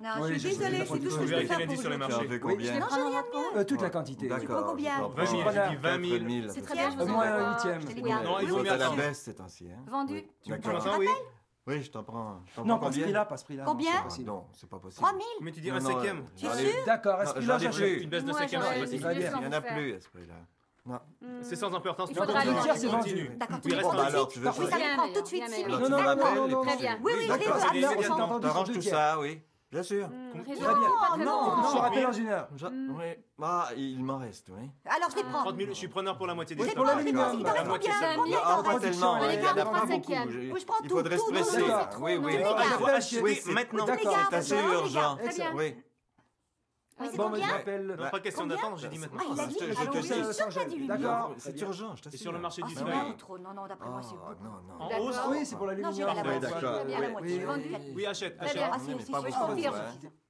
Non, Oui, je suis je sais, désolée, la c'est tout ce que quantité. je peux Vérifiez faire l'indice pour sur le aujourd'hui. Tu en marché. veux combien? Non, j'ai rien de mieux. Toute la quantité. Tu prends combien? 20 000, Preneur. j'ai dit 20 000. 000. C'est très bien, je vous Moi, envoie. un huitième. Je te les Oui, garde. Non, il oui, vaut oui, mieux C'est à la attendre. baisse ces temps-ci. Hein? Vendu. Pour D'accord. l'instant, oui. Oui, je t'en prends. Non, pas ce prix-là, pas ce prix-là. Combien? non, c'est Ah, possible. non, c'est pas possible. 3 000? Mais tu dis Non, un non, cinquième. Tu es allez. sûr? D'accord, à ce Non, prix-là, j'en ai j'achète. plus. Une baisse de Moi, 5e, j'aurais c'est pas dit possible. Très bien. sans Il y en vous a faire. plus à ce prix-là. Non. C'est sans importance. Il Tu faudra continues. aller Le tiers, c'est Continue. vendu. D'accord, Il tu reste prends Bon, tout de alors, suite. tu veux Par contre, faire- ça me prend tout de suite Bien 6 000. meilleur. Non, non, non, D'accord. non, non, Très non. bien. Oui, oui, je D'accord, les c'est veux. des Alors, on s'est on entendu. T'arranges sur tout deux ça, oui. Bien sûr. Régis, Très bien. pas très Non, bon. on se rappelle dans une heure. Oui. Ah, il m'en reste, oui. Alors, je les prends. 30 000, je suis preneur pour la moitié des Je les stocks. prends, je les prends. minimum. Il t'en La reste moitié, combien? c'est Combien Il y t'en en a restes? tellement, On les il y en garde a pour pas un beaucoup. cinquième. Oui, je prends Il tout, faudrait se tout, presser. tout, D'accord. tout. Oui, oui. les Ah, gars. j'appelle acheter chez- maintenant. D'accord. Les gars, C'est assez les gars. urgent. Très bien. Oui. Oui, c'est Bon, mais combien? j'appelle. Non, pas question Combien? d'attendre, j'ai dit maintenant. Ah, il a dit, Je te alors dis. je suis sûre qu'il a dit lui. D'accord. C'est urgent, je Et t'assure. sur le marché Ah, du c'est feuille. beaucoup trop. Non, non, d'après moi, c'est Oh, beaucoup. non, non. En D'accord. hausse. Oui, c'est pour Non, l'aluminium. j'irai à la Oui, moitié. d'accord, À la oui. moitié. Vendu. Vendu. Oui, achète, Très achète. bien. Ah, c'est Mais c'est pas sûr, je beaucoup, confirme. ouais.